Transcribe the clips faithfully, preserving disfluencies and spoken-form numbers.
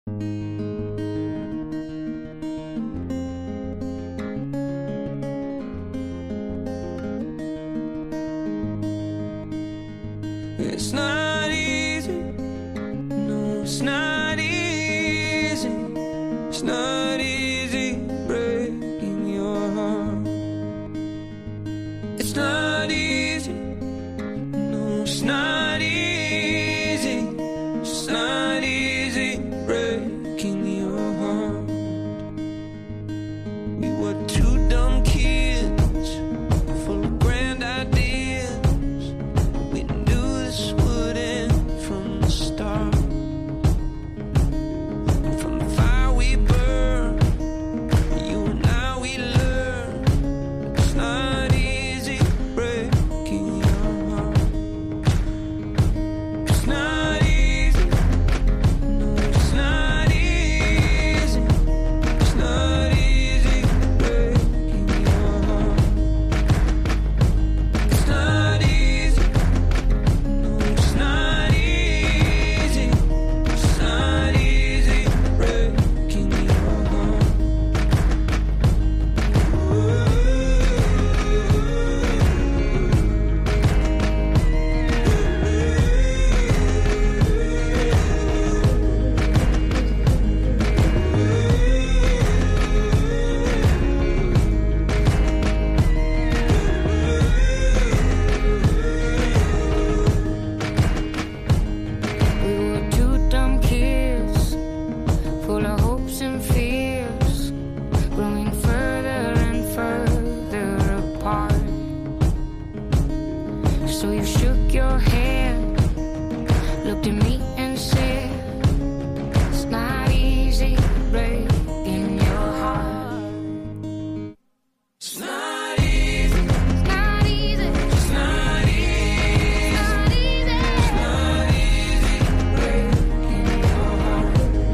It's not easy, no, it's not easy. It's not easy breaking your heart. It's not easy, no, it's not easy. It's not easy breaking your heart. We were two dumb kids, full of grand ideas. We knew this would end from the start. And from the fire we burned, you and I we learned it's not easy breaking your heart. It's not easy, no, it's not easy. It's not easy breaking your heart. It's not easy, no, it's not easy. It's not easy breaking your heart. We were two dumb kids, full of hopes and fears, growing further and further apart. So you shook your head, looked at me and said, it's not easy breaking your heart. It's not easy, it's not easy. It's not easy, it's not easy. It's not easy breaking your heart.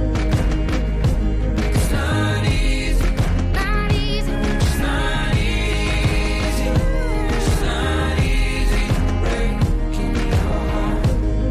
It's not easy, not easy. It's not easy, it's not easy breaking your heart.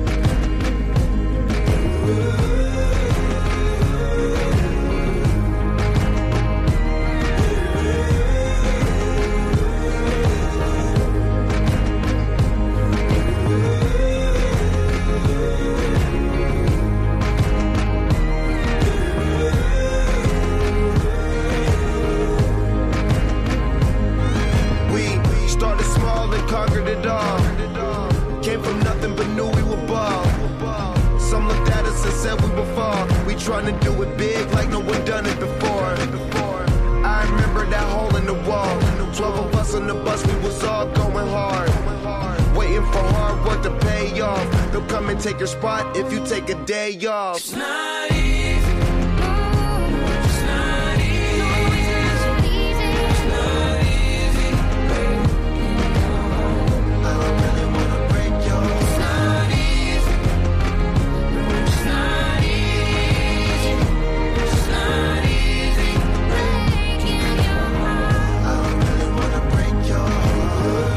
We started small and conquered it all. Came from nothing but knew we were ball. Some looked at us and said we would fall. We trying to do it big like no one done it before. I remember that hole in the wall. Twelve of us on the bus, we was all going hard. Waiting for hard work to pay off. They'll come and take your spot if you take a day off. It's not easy, no, it's not easy. It's not easy breaking your heart. I don't really wanna break your heart. It's not easy, no, it's not easy. It's not easy breaking your heart. I don't really wanna break your heart.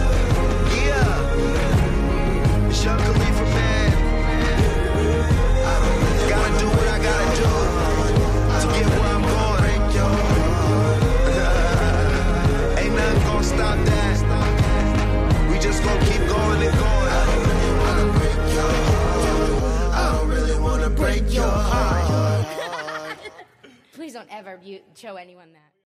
Yeah, it's Young Khalifa, man. I don't really gotta do what I gotta do to get where I'm going. Ain't nothing gonna stop that. We just gonna keep going and going. I don't really wanna break your heart. I don't really wanna break your heart. Please don't ever you show anyone that.